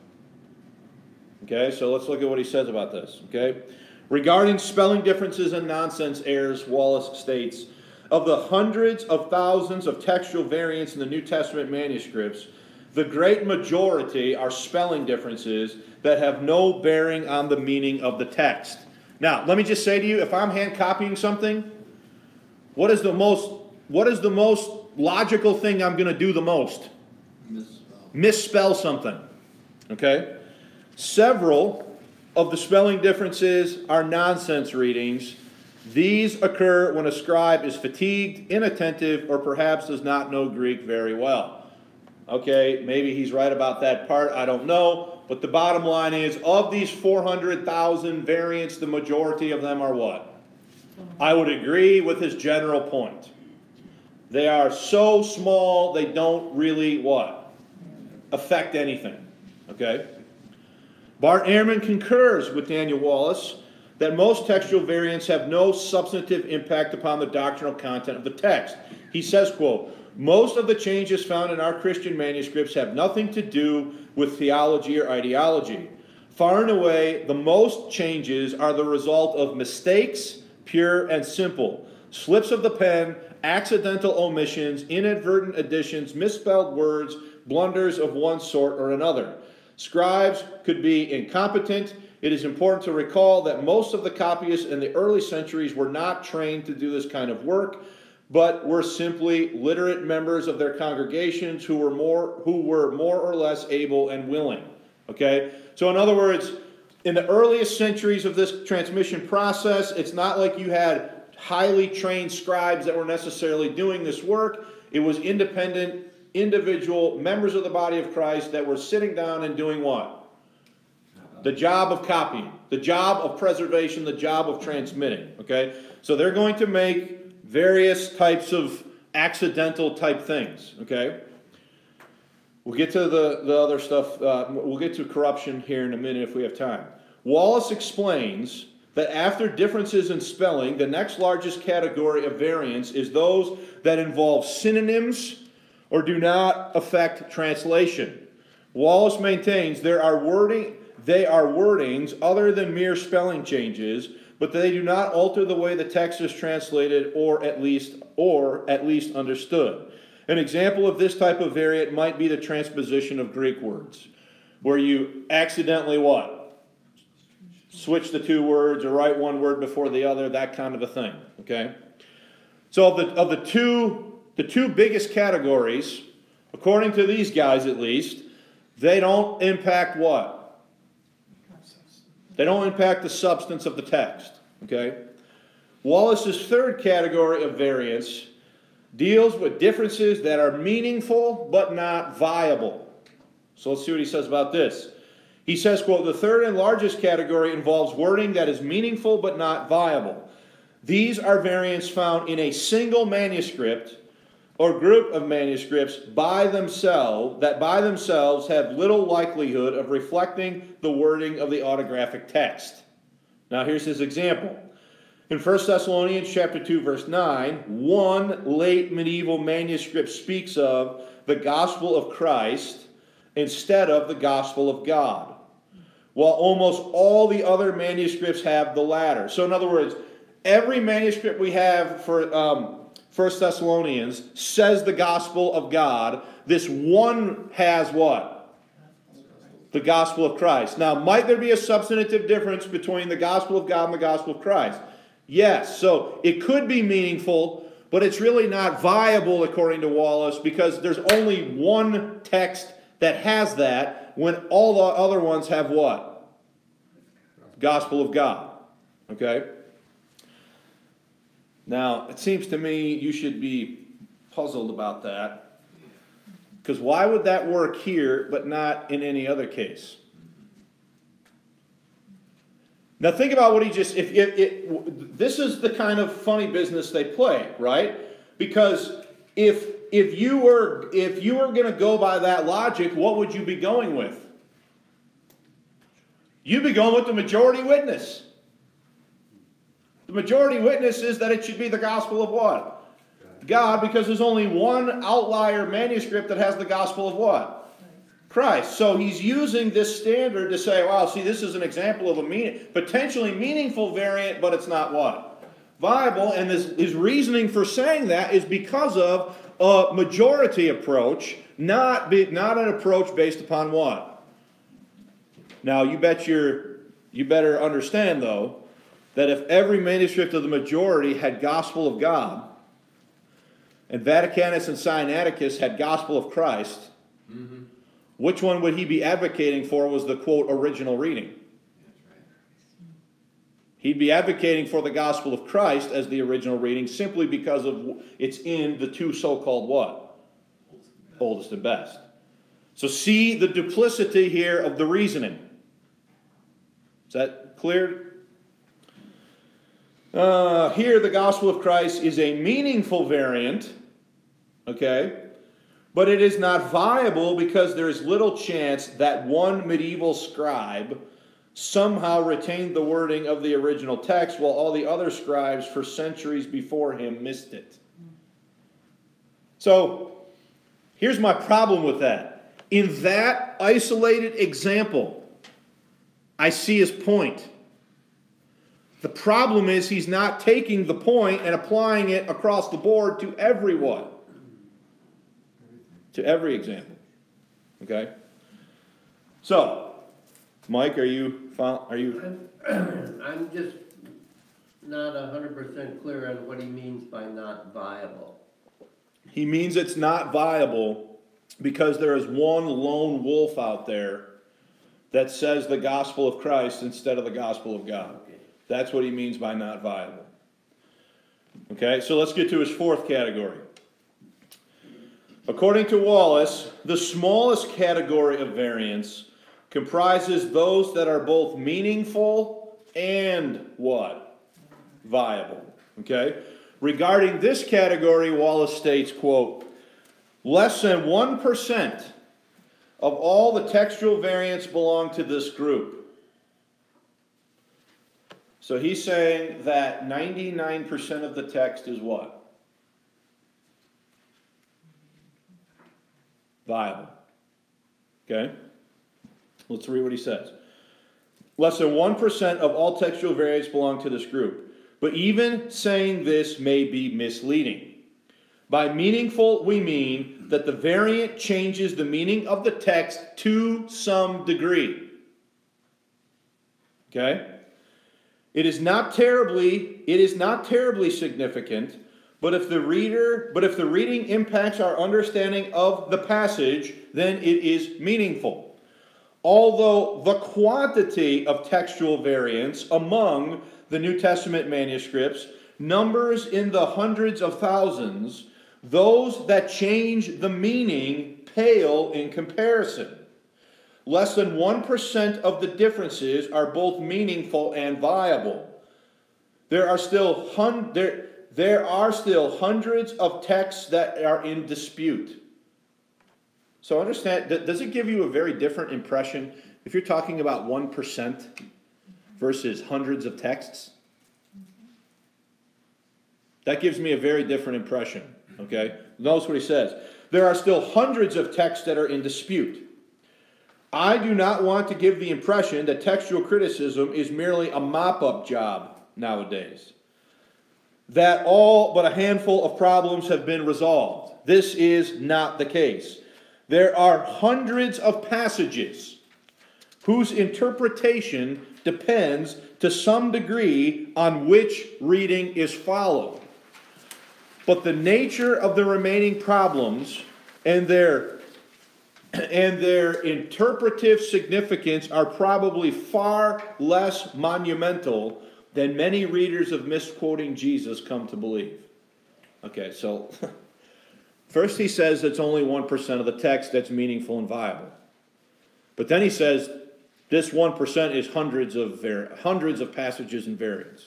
Okay, so let's look at what he says about this. Okay, regarding spelling differences and nonsense errors, Wallace states, of the hundreds of thousands of textual variants in the New Testament manuscripts, the great majority are spelling differences that have no bearing on the meaning of the text. Now, let me just say to you, if I'm hand copying something, what is the most logical thing I'm going to do the most? Misspell something. Okay? Several of the spelling differences are nonsense readings. These occur when a scribe is fatigued, inattentive, or perhaps does not know Greek very well. Okay, maybe he's right about that part, I don't know. But the bottom line is, of these 400,000 variants, the majority of them are what? I would agree with his general point. They are so small, they don't really what? Affect anything. Okay? Bart Ehrman concurs with Daniel Wallace that most textual variants have no substantive impact upon the doctrinal content of the text. He says, quote, most of the changes found in our Christian manuscripts have nothing to do with theology or ideology. Far and away, the most changes are the result of mistakes, pure and simple, slips of the pen, accidental omissions, inadvertent additions, misspelled words, blunders of one sort or another. Scribes could be incompetent. It is important to recall that most of the copyists in the early centuries were not trained to do this kind of work, but were simply literate members of their congregations who were more or less able and willing. Okay? So in other words, in the earliest centuries of this transmission process, it's not like you had highly trained scribes that were necessarily doing this work. It was independent individual members of the body of Christ that were sitting down and doing what? The job of copying, the job of preservation, the job of transmitting, okay? So they're going to make various types of accidental type things, okay? We'll get to the other stuff, we'll get to corruption here in a minute if we have time. Wallace explains that after differences in spelling, the next largest category of variants is those that involve synonyms or do not affect translation. Wallace maintains they are wordings other than mere spelling changes, but they do not alter the way the text is translated or at least understood. An example of this type of variant might be the transposition of Greek words, where you accidentally what? Switch the two words or write one word before the other, that kind of a thing, okay? So of the two biggest categories, according to these guys at least, they don't impact what? They don't impact the substance of the text, okay? Wallace's third category of variants deals with differences that are meaningful but not viable. So let's see what he says about this. He says, quote, the third and largest category involves wording that is meaningful but not viable. These are variants found in a single manuscript or group of manuscripts by themselves have little likelihood of reflecting the wording of the autographic text. Now here's his example. In 1 Thessalonians chapter 2, verse 9, one late medieval manuscript speaks of the gospel of Christ instead of the gospel of God, while almost all the other manuscripts have the latter. So in other words, every manuscript we have for 1 Thessalonians says the gospel of God. This one has what? The gospel of Christ. Now, might there be a substantive difference between the gospel of God and the gospel of Christ? Yes, so it could be meaningful, but it's really not viable according to Wallace because there's only one text that has that when all the other ones have what? Gospel of God. Okay? Now, it seems to me you should be puzzled about that because why would that work here but not in any other case? Now think about what he just, this is the kind of funny business they play, right? Because if you were going to go by that logic, what would you be going with? You'd be going with the majority witness. The majority witness is that it should be the gospel of what? God, because there's only one outlier manuscript that has the gospel of what? Christ. So he's using this standard to say, wow, see, this is an example of a potentially meaningful variant, but it's not what? Viable. And his reasoning for saying that is because of a majority approach, not an approach based upon what? Now, you better understand, though, that if every manuscript of the majority had gospel of God, and Vaticanus and Sinaiticus had gospel of Christ, which one would he be advocating for was the, quote, original reading? He'd be advocating for the gospel of Christ as the original reading simply because of it's in the two so-called what? Oldest and best. So see the duplicity here of the reasoning. Is that clear? Here the gospel of Christ is a meaningful variant, okay? But it is not viable because there is little chance that one medieval scribe somehow retained the wording of the original text while all the other scribes for centuries before him missed it. So, here's my problem with that. In that isolated example, I see his point. The problem is he's not taking the point and applying it across the board to everyone. To every example. Okay? So, Mike, are you? I'm just not 100% clear on what he means by not viable. He means it's not viable because there is one lone wolf out there that says the gospel of Christ instead of the gospel of God. Okay. That's what he means by not viable. Okay, so let's get to his fourth category. According to Wallace, the smallest category of variants comprises those that are both meaningful and what? Viable. Okay? Regarding this category, Wallace states, quote, less than 1% of all the textual variants belong to this group. So he's saying that 99% of the text is what? Viable. Okay? Let's read what he says. Less than 1% of all textual variants belong to this group. But even saying this may be misleading. By meaningful, we mean that the variant changes the meaning of the text to some degree. Okay? It is not terribly significant, but if the reading impacts our understanding of the passage, then it is meaningful. Although the quantity of textual variants among the New Testament manuscripts numbers in the hundreds of thousands, those that change the meaning pale in comparison. Less than 1% of the differences are both meaningful and viable. There are still hundreds of texts that are in dispute. So understand, does it give you a very different impression if you're talking about 1% versus hundreds of texts? That gives me a very different impression, okay? Notice what he says. There are still hundreds of texts that are in dispute. I do not want to give the impression that textual criticism is merely a mop-up job nowadays. That all but a handful of problems have been resolved. This is not the case. There are hundreds of passages whose interpretation depends to some degree on which reading is followed. But the nature of the remaining problems and their interpretive significance are probably far less monumental than many readers of misquoting Jesus come to believe. Okay, so first he says it's only 1% of the text that's meaningful and viable. But then he says this 1% is hundreds of passages and variants.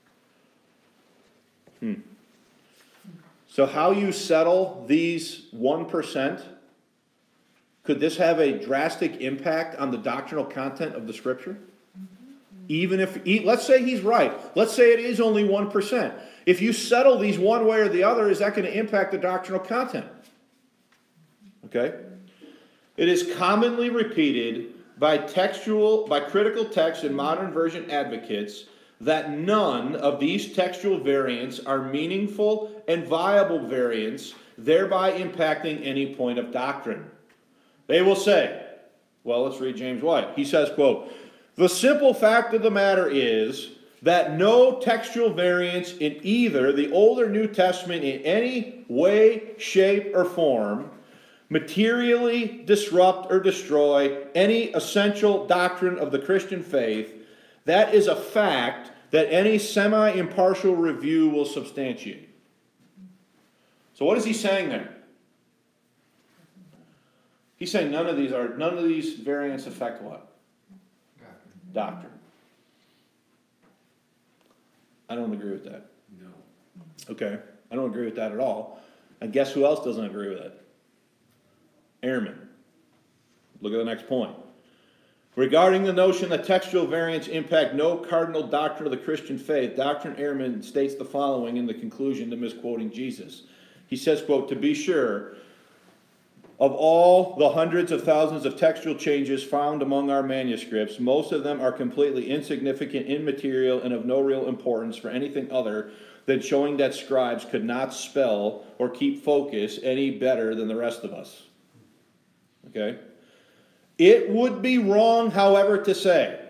So how you settle these 1%, could this have a drastic impact on the doctrinal content of the Scripture? Even if, let's say he's right. Let's say it is only 1%. If you settle these one way or the other, is that going to impact the doctrinal content? Okay? It is commonly repeated by critical text and modern version advocates that none of these textual variants are meaningful and viable variants, thereby impacting any point of doctrine. They will say, well, let's read James White. He says, quote, the simple fact of the matter is that no textual variants in either the Old or New Testament in any way, shape, or form materially disrupt or destroy any essential doctrine of the Christian faith. That is a fact that any semi-impartial review will substantiate. So what is he saying there? He's saying none of these variants affect what? Doctrine. I don't agree with that. No. Okay, I don't agree with that at all. And guess who else doesn't agree with it? Ehrman. Look at the next point. Regarding the notion that textual variants impact no cardinal doctrine of the Christian faith, Dr. Ehrman states the following in the conclusion to misquoting Jesus. He says, quote, to be sure, of all the hundreds of thousands of textual changes found among our manuscripts, most of them are completely insignificant, immaterial, and of no real importance for anything other than showing that scribes could not spell or keep focus any better than the rest of us. Okay? It would be wrong, however, to say,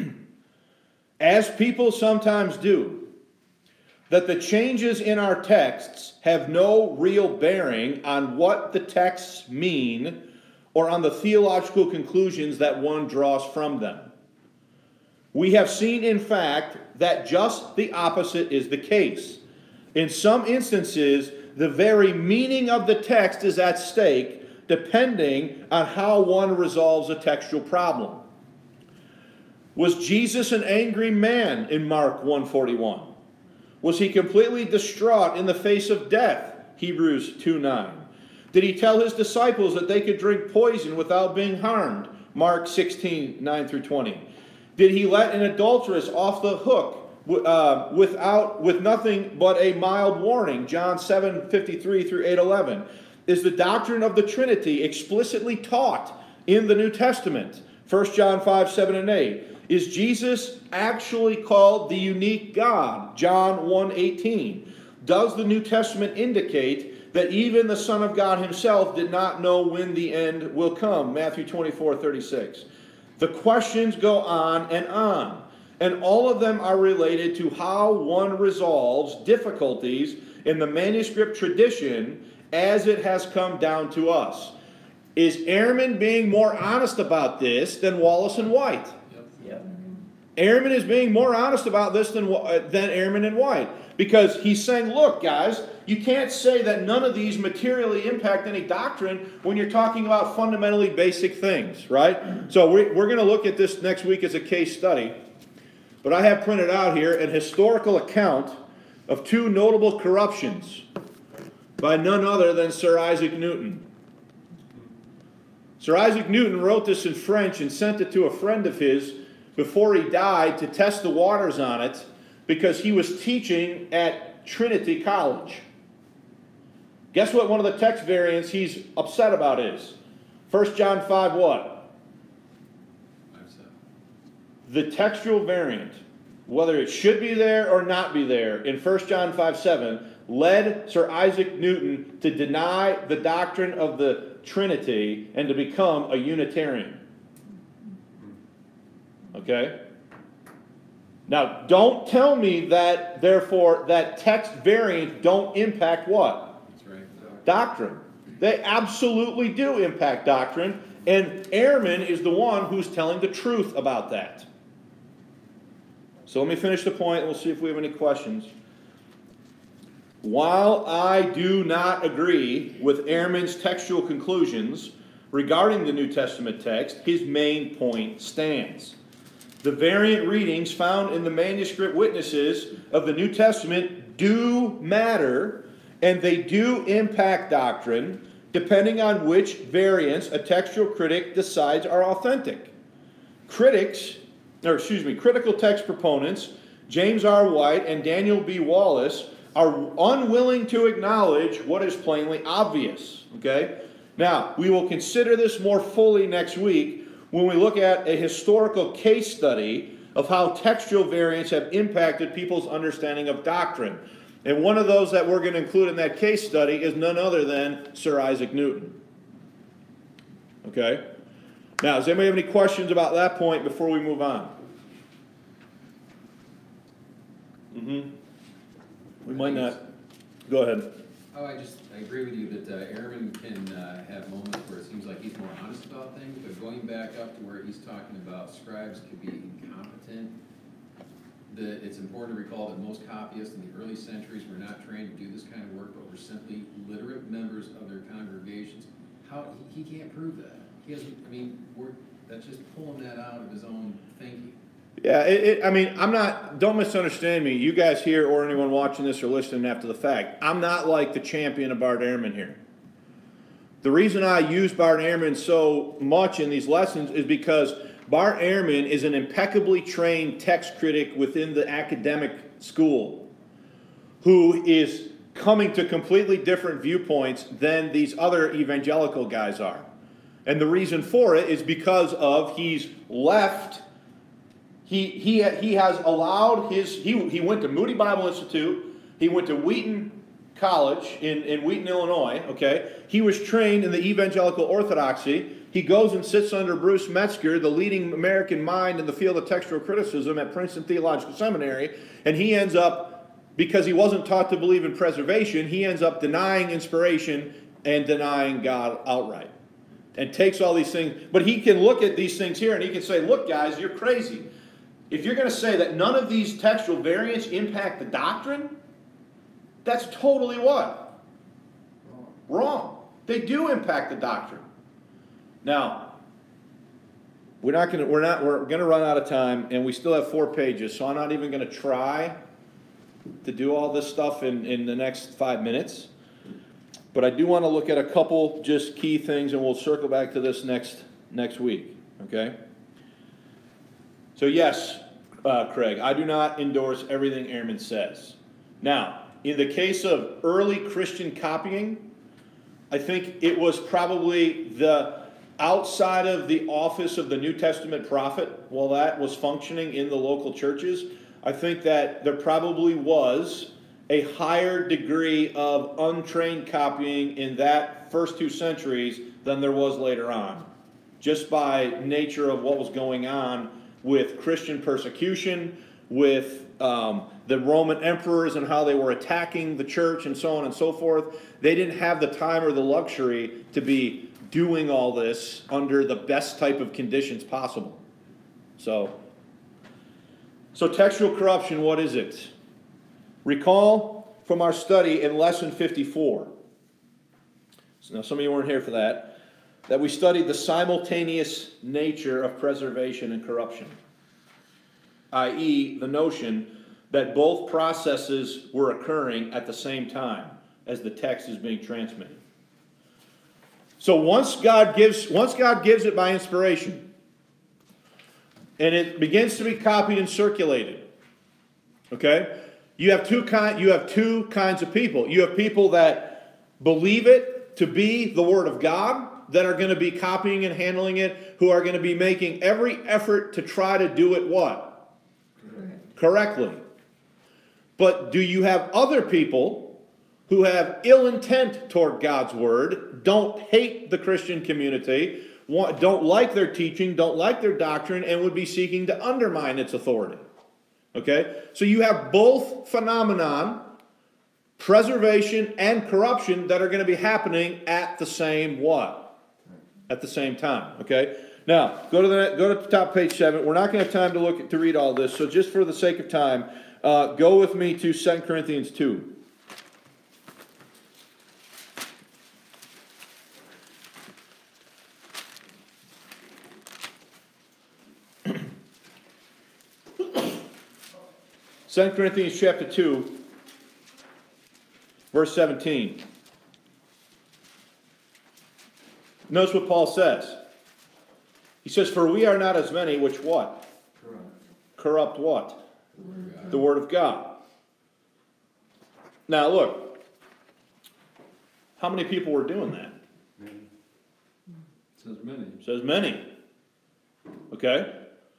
as people sometimes do, that the changes in our texts have no real bearing on what the texts mean or on the theological conclusions that one draws from them. We have seen, in fact, that just the opposite is the case. In some instances, the very meaning of the text is at stake, depending on how one resolves a textual problem. Was Jesus an angry man in Mark 1:41? Was he completely distraught in the face of death? Hebrews 2:9. Did he tell his disciples that they could drink poison without being harmed? Mark 16:9 through 20. Did he let an adulteress off the hook with nothing but a mild warning? John 7:53 through 8:11. Is the doctrine of the Trinity explicitly taught in the New Testament? 1 John 5:7 and 8. Is Jesus actually called the unique God? John 1:18. Does the New Testament indicate that even the Son of God himself did not know when the end will come? Matthew 24:36. The questions go on, and all of them are related to how one resolves difficulties in the manuscript tradition as it has come down to us. Is Ehrman being more honest about this than Wallace and White? Yep. Ehrman is being more honest about this than Ehrman and White. Because he's saying, look, guys, you can't say that none of these materially impact any doctrine when you're talking about fundamentally basic things, right? So we're going to look at this next week as a case study. But I have printed out here an historical account of two notable corruptions by none other than Sir Isaac Newton. Sir Isaac Newton wrote this in French and sent it to a friend of his before he died to test the waters on it, because he was teaching at Trinity College. Guess what one of the text variants he's upset about is? 1 John 5 what? 5:7. The textual variant, whether it should be there or not be there, in 1 John 5:7, led Sir Isaac Newton to deny the doctrine of the Trinity and to become a Unitarian. Okay? Now, don't tell me that, therefore, that text variants don't impact what? That's right. Doctrine. They absolutely do impact doctrine, and Ehrman is the one who's telling the truth about that. So let me finish the point, and we'll see if we have any questions. While I do not agree with Ehrman's textual conclusions regarding the New Testament text, his main point stands. The variant readings found in the manuscript witnesses of the New Testament do matter, and they do impact doctrine, depending on which variants a textual critic decides are authentic. Critical text proponents, James R. White and Daniel B. Wallace, are unwilling to acknowledge what is plainly obvious. Okay? Now, we will consider this more fully next week when we look at a historical case study of how textual variants have impacted people's understanding of doctrine. And one of those that we're going to include in that case study is none other than Sir Isaac Newton. Okay? Now, does anybody have any questions about that point before we move on? We might not. Go ahead. Oh, I agree with you that Ehrman can have moments where it seems like he's more honest about things, but going back up to where he's talking about scribes could be incompetent, it's important to recall that most copyists in the early centuries were not trained to do this kind of work, but were simply literate members of their congregations. He can't prove that. He hasn't, that's just pulling that out of his own thinking. Yeah, don't misunderstand me. You guys here or anyone watching this or listening after the fact, I'm not like the champion of Bart Ehrman here. The reason I use Bart Ehrman so much in these lessons is because Bart Ehrman is an impeccably trained text critic within the academic school who is coming to completely different viewpoints than these other evangelical guys are. And the reason for it is because of he has allowed he went to Moody Bible Institute, he went to Wheaton College in Wheaton, Illinois, okay? He was trained in the evangelical orthodoxy. He goes and sits under Bruce Metzger, the leading American mind in the field of textual criticism at Princeton Theological Seminary, and he ends up, because he wasn't taught to believe in preservation, he ends up denying inspiration and denying God outright. And takes all these things, but he can look at these things here and he can say, look guys, you're crazy. If you're going to say that none of these textual variants impact the doctrine, that's totally what? Wrong. They do impact the doctrine. Now, we're gonna run out of time, and we still have 4 pages, so I'm not even gonna try to do all this stuff in the next 5 minutes. But I do want to look at a couple just key things, and we'll circle back to this next week, okay? So yes, Craig, I do not endorse everything Ehrman says. Now, in the case of early Christian copying, I think it was probably the outside of the office of the New Testament prophet, while that was functioning in the local churches, I think that there probably was a higher degree of untrained copying in that first 2 centuries than there was later on, just by nature of what was going on with Christian persecution, with the Roman emperors and how they were attacking the church and so on and so forth. They didn't have the time or the luxury to be doing all this under the best type of conditions possible. So textual corruption, what is it? Recall from our study in lesson 54. So now some of you weren't here for that we studied the simultaneous nature of preservation and corruption, i.e. the notion that both processes were occurring at the same time as the text is being transmitted. So once God gives it by inspiration, and it begins to be copied and circulated, okay? You have two kinds of people. You have people that believe it to be the Word of God, that are going to be copying and handling it, who are going to be making every effort to try to do it what? Correctly. But do you have other people who have ill intent toward God's Word, don't hate the Christian community, don't like their teaching, don't like their doctrine, and would be seeking to undermine its authority? Okay? So you have both phenomenon, preservation and corruption, that are going to be happening at the same what? At the same time. Okay? Now, go to the top, page 7. We're not going to have time to read all this, so just for the sake of time, go with me to 2 Corinthians 2. Second Corinthians chapter 2, verse 17. Notice what Paul says. He says, "For we are not as many which what? Corrupt what? The Word of God." Now look, how many people were doing that? Says many. It says many. Okay?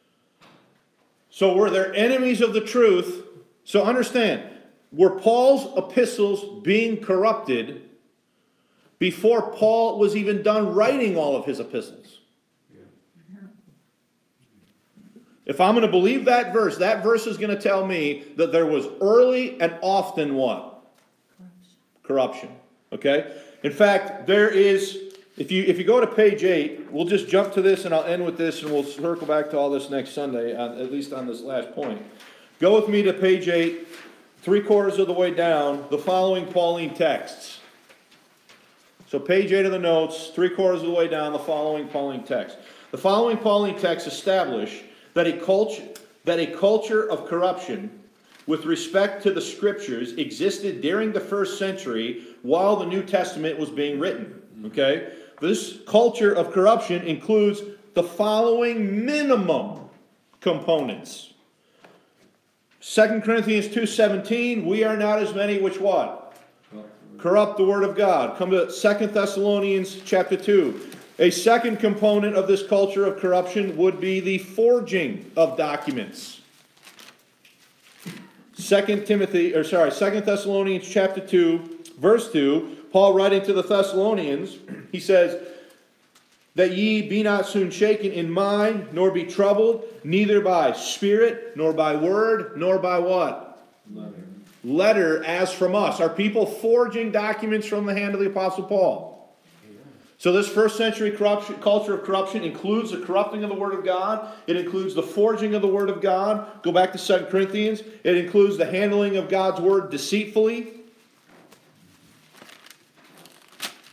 So were there enemies of the truth? So understand, were Paul's epistles being corrupted before Paul was even done writing all of his epistles? If I'm going to believe that verse is going to tell me that there was early and often what? Corruption. Okay? In fact, there is, if you go to page 8, we'll just jump to this and I'll end with this and we'll circle back to all this next Sunday, at least on this last point. Go with me to page 8, 3/4 of the way down, the following Pauline texts. So page 8 of the notes, 3/4 of the way down, the following Pauline text. The following Pauline texts establish that a culture of corruption with respect to the Scriptures existed during the first century while the New Testament was being written. Okay? This culture of corruption includes the following minimum components. 2 Corinthians 2:17, we are not as many which what? Corrupt the Word of God. Come to 2 Thessalonians chapter 2. A second component of this culture of corruption would be the forging of documents. 2 Thessalonians chapter 2, verse 2, Paul writing to the Thessalonians, he says, that ye be not soon shaken in mind, nor be troubled, neither by spirit, nor by word, nor by what? Letter as from us. Are people forging documents from the hand of the Apostle Paul? So this first century culture of corruption includes the corrupting of the Word of God. It includes the forging of the Word of God. Go back to 2 Corinthians. It includes the handling of God's Word deceitfully.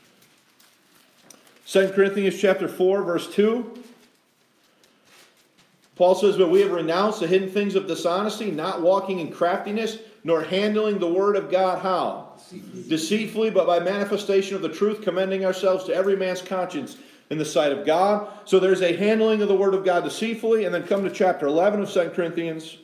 2 Corinthians chapter 4, verse 2. Paul says, but we have renounced the hidden things of dishonesty, not walking in craftiness, nor handling the word of God how? Deceitfully, but by manifestation of the truth, commending ourselves to every man's conscience in the sight of God. So there's a handling of the word of God deceitfully, and then come to chapter 11 of 2 Corinthians.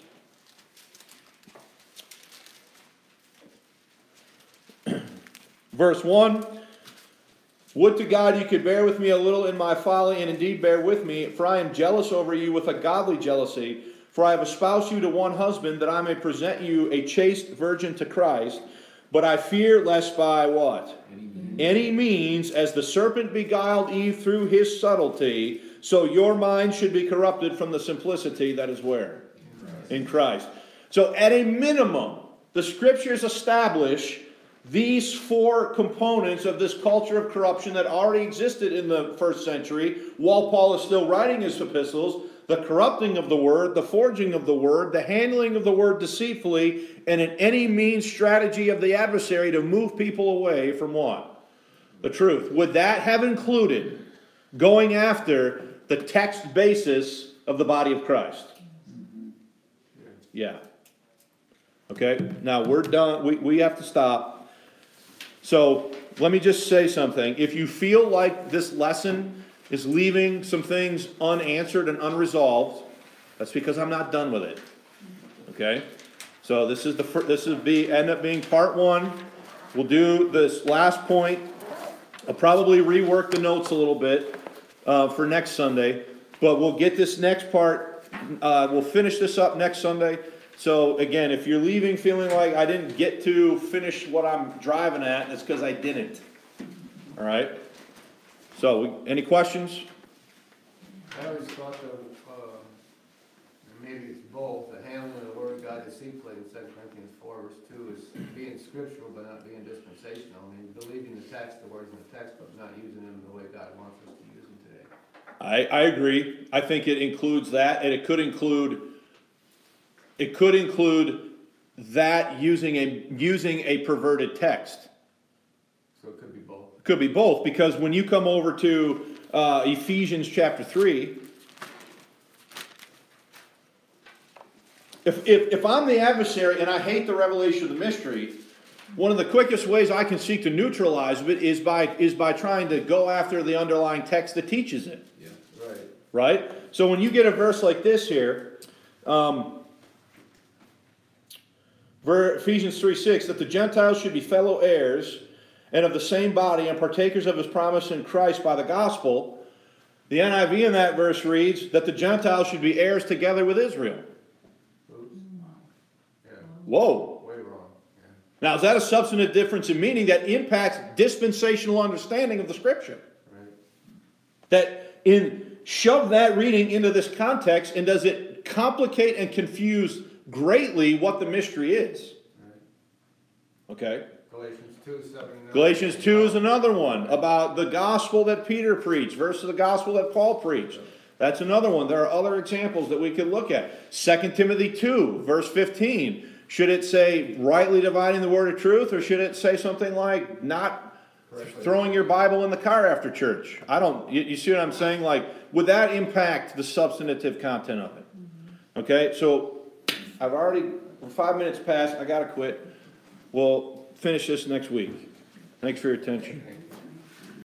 Verse 1. Would to God you could bear with me a little in my folly, and indeed bear with me, for I am jealous over you with a godly jealousy. For I have espoused you to one husband, that I may present you a chaste virgin to Christ. But I fear lest by what? Any means, as the serpent beguiled Eve through his subtlety, so your mind should be corrupted from the simplicity that is where? In Christ. So at a minimum, the Scriptures establish these four components of this culture of corruption that already existed in the first century while Paul is still writing his epistles: the corrupting of the word, the forging of the word, the handling of the word deceitfully, and in any means strategy of the adversary to move people away from what? The truth. Would that have included going after the text basis of the body of Christ? Yeah. Okay, now we're done. We have to stop. So let me just say something. If you feel like this lesson is leaving some things unanswered and unresolved, that's because I'm not done with it. Okay? So this is end up being part 1. We'll do this last point. I'll probably rework the notes a little bit for next Sunday, but we'll get this next part. We'll finish this up next Sunday. So again, if you're leaving feeling like I didn't get to finish what I'm driving at, it's because I didn't. All right? So, any questions? I always thought of, maybe it's both, the handling of the word of God deceitfully in 2 Corinthians 4 verse 2 is being scriptural but not being dispensational. I mean, believing the text, the words in the text, but not using them the way God wants us to use them today. I agree. I think it includes that, and it could include that using a perverted text. So it could be both. It could be both, because when you come over to Ephesians chapter 3, if I'm the adversary and I hate the revelation of the mystery, one of the quickest ways I can seek to neutralize it is by trying to go after the underlying text that teaches it. Yeah. Right. Right? So when you get a verse like this here, Ephesians 3:6, that the Gentiles should be fellow heirs and of the same body and partakers of his promise in Christ by the gospel. The NIV in that verse reads that the Gentiles should be heirs together with Israel. Oops. Yeah. Whoa. Way wrong. Yeah. Now, is that a substantive difference in meaning that impacts dispensational understanding of the Scripture? Right. Shove that reading into this context, and does it complicate and confuse greatly what the mystery is? Right. Okay? Galatians 2:7. Galatians 2 is another one about the gospel that Peter preached versus the gospel that Paul preached. That's another one. There are other examples that we could look at. 2 Timothy 2, verse 15. Should it say rightly dividing the word of truth, or should it say something like not throwing your Bible in the car after church? You see what I'm saying? Like, would that impact the substantive content of it? Okay, so we're 5 minutes past. I got to quit. We'll finish this next week. Thanks for your attention.